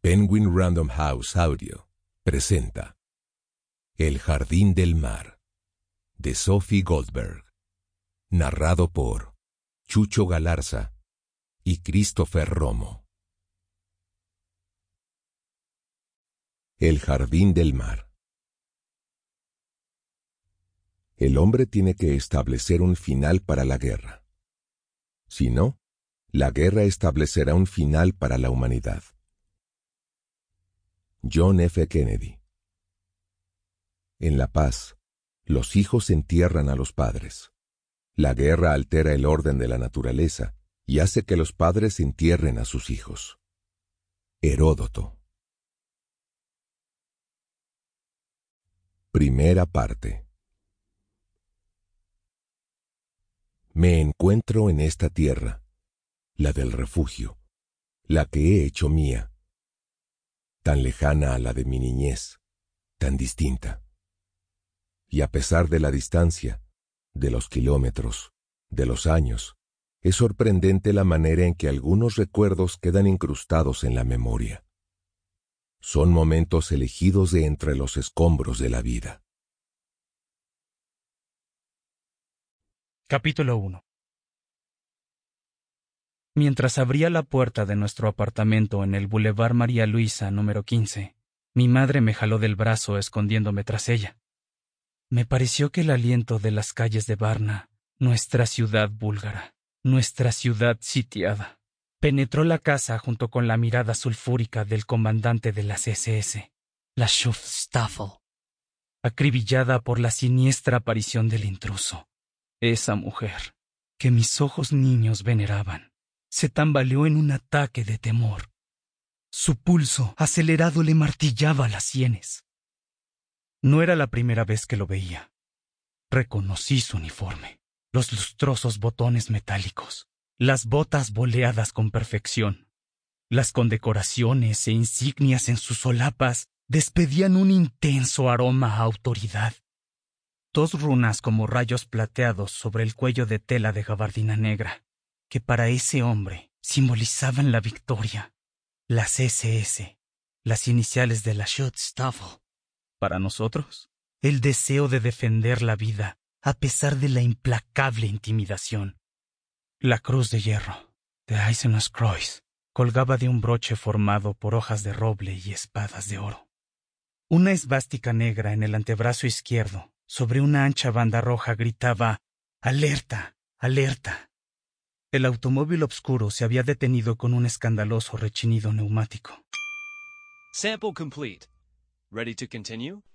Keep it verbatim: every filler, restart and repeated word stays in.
Penguin Random House Audio presenta El Jardín del Mar, de Sophie Goldberg, narrado por Chucho Galarza y Christopher Romo. El Jardín del Mar. El hombre tiene que establecer un final para la guerra. Si no, la guerra establecerá un final para la humanidad. John F. Kennedy. En la paz, los hijos entierran a los padres. La guerra altera el orden de la naturaleza y hace que los padres entierren a sus hijos. Heródoto. Primera parte. Me encuentro en esta tierra, la del refugio, la que he hecho mía, tan lejana a la de mi niñez, tan distinta. Y a pesar de la distancia, de los kilómetros, de los años, es sorprendente la manera en que algunos recuerdos quedan incrustados en la memoria. Son momentos elegidos de entre los escombros de la vida. Capítulo uno. Mientras abría la puerta de nuestro apartamento en el Boulevard María Luisa número quince, mi madre me jaló del brazo escondiéndome tras ella. Me pareció que el aliento de las calles de Varna, nuestra ciudad búlgara, nuestra ciudad sitiada, penetró la casa junto con la mirada sulfúrica del comandante de las ese ese, la Schutzstaffel, acribillada por la siniestra aparición del intruso. Esa mujer, que mis ojos niños veneraban, se tambaleó en un ataque de temor. Su pulso acelerado le martillaba las sienes. No era la primera vez que lo veía. Reconocí su uniforme, los lustrosos botones metálicos, las botas boleadas con perfección. Las condecoraciones e insignias en sus solapas despedían un intenso aroma a autoridad. Dos runas como rayos plateados sobre el cuello de tela de gabardina negra, que para ese hombre simbolizaban la victoria. Las ese ese, las iniciales de la Schutzstaffel. Para nosotros, el deseo de defender la vida a pesar de la implacable intimidación. La cruz de hierro, de Eisener's Kreuz, colgaba de un broche formado por hojas de roble y espadas de oro. Una esvástica negra en el antebrazo izquierdo, sobre una ancha banda roja, gritaba «¡Alerta! ¡Alerta!». El automóvil oscuro se había detenido con un escandaloso rechinido neumático. Sample complete. Ready to continue?